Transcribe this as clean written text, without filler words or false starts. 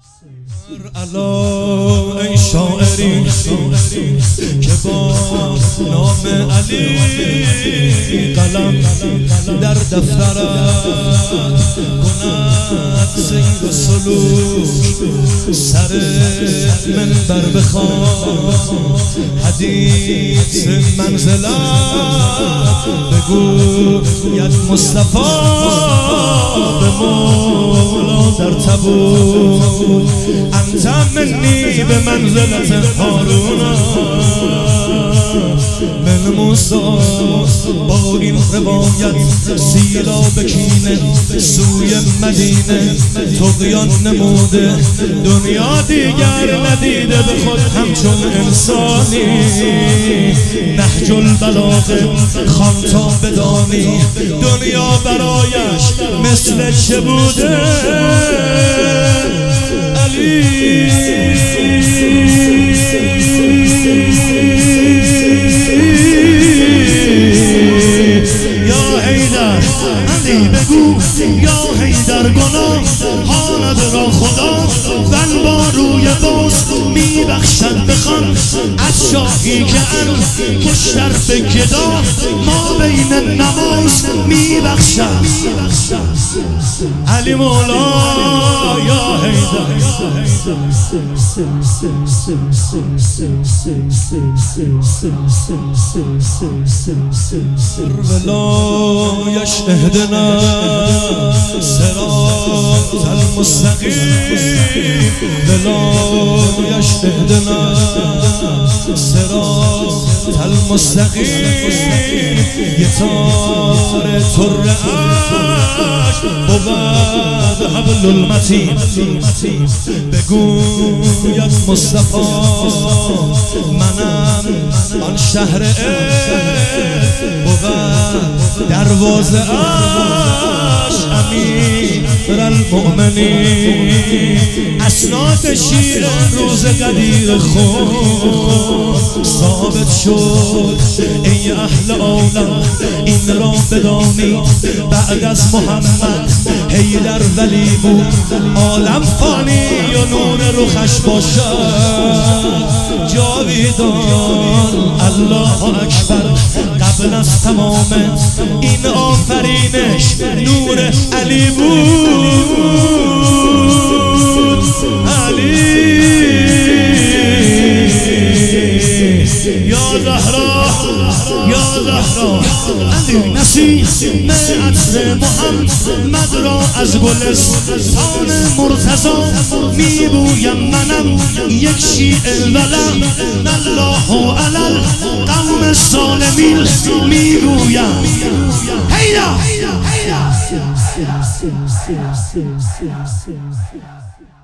الا ای شاعری که با نام علی قلم در دفترت کند سیر و سلوک سر منبر بخوان حدیث منزلت بگوید مصطفی به مولا در تبوک انت منی به منزلت هارون من موسی با این روایت سیرا بکینه سوی مدینه طغیان نموده دنیا دیگر ندیده به خود همچون انسانی نهج البلاغه خوان تا بدانی دنیا برایش مثل چه بوده علی یا حیدر علی بگو یا حیدر گناه حالت را خدا بل با روی باز میبخشد بخوان از شاهی که کشتر به گدا ما بین نماز میبخشد علی مولا یا حیدر ولایش اهدنا صراط المستقیم ولایش اهدنا صراط المستقیم یه تار ترعش بود حبل المتین بگوید مصطفی منم آن شهر بود دروازه اش امیر المؤمنین اسناد شیر روز قدیر خود ثابت شد ای اهل عالم این را بدانید بعد از محمد حیدر ولی بود عالم فانی و نور رخش باشد جاویدان الله اکبر قبل از تمام این آفرینش نور علی بود علی یا زهرا یا زهرا علی نسیم عطر محمد را از گلستان مرتضی میبویم منم یک شیعه ولم الله علل قوم ظالمین میگویم هیدا